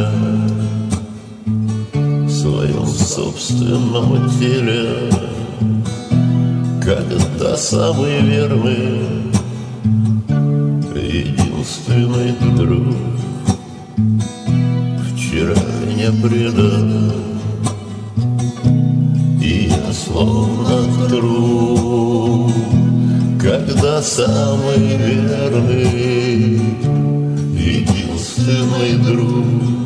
вчера в своем собственном теле, когда самый верный, единственный друг вчера меня предал, и я словно труп, когда самый верный, единственный друг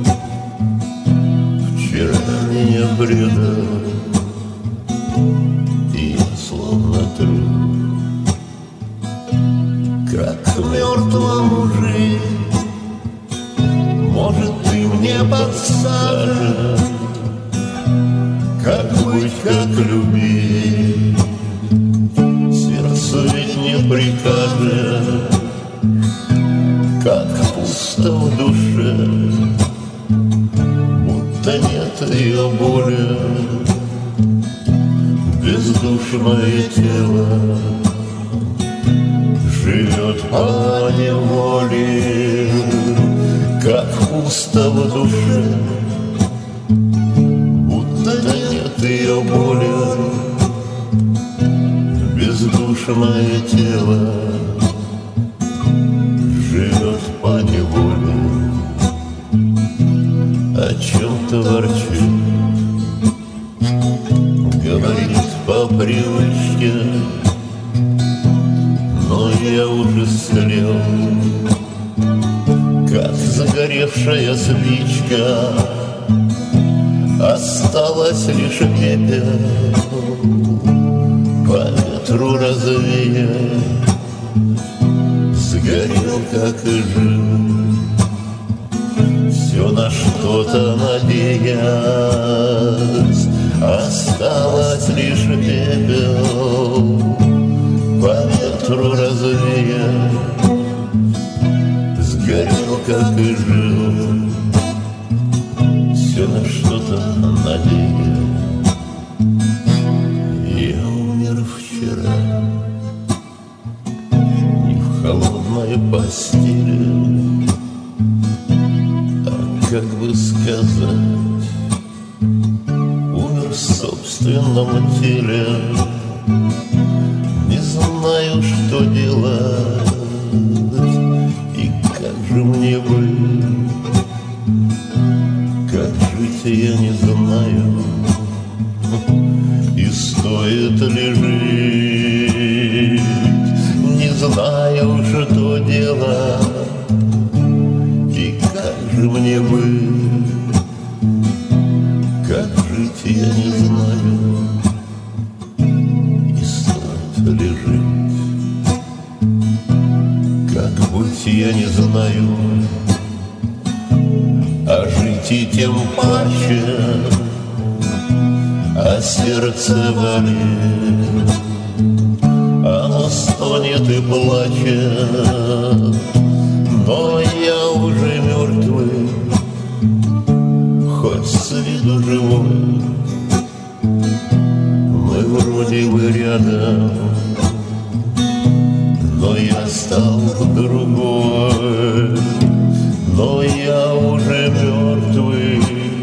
вчера меня предал, и я словно труп. Как мертвому жить, может, ты мне подскажешь, как быть, как любить, сердцу ведь не прикажет, как пусто в душе, будто нет ее боли, бездушное тело живет по неволе, как пусто в душе, будто нет ее боли, бездушное тело живет по неволе. О чем-то ворчит, говорит по привычке, но я уже слел, как загоревшая спичка, осталась лишь пепел, по ветру развея, сгорел, как и жил. Все на что-то надеясь, осталось лишь пепел, по ветру развея, сгорел, как и жил. Все на что-то надеясь. Я умер вчера не в холодной постели, а, как бы сказать, умер в собственном теле. Не знаю, что делать, и как же мне быть, как жить я не знаю, и стоит ли жить, не знаю, что делать, и как же мне быть, как жить я не знаю, и стоит ли жить, как быть я не знаю, а жить и тем паче, а сердце болит, оно стонет и плачет, но я уже мертвый, хоть с виду живой. Мы вроде бы рядом, но я стал другой, но я уже мертвый,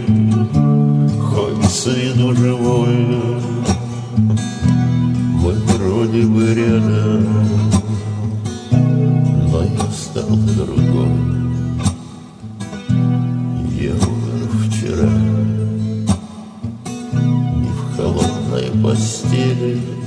хоть с виду живой. Мы вроде бы рядом, но я стал другой. Я умер вчера не в холодной постели,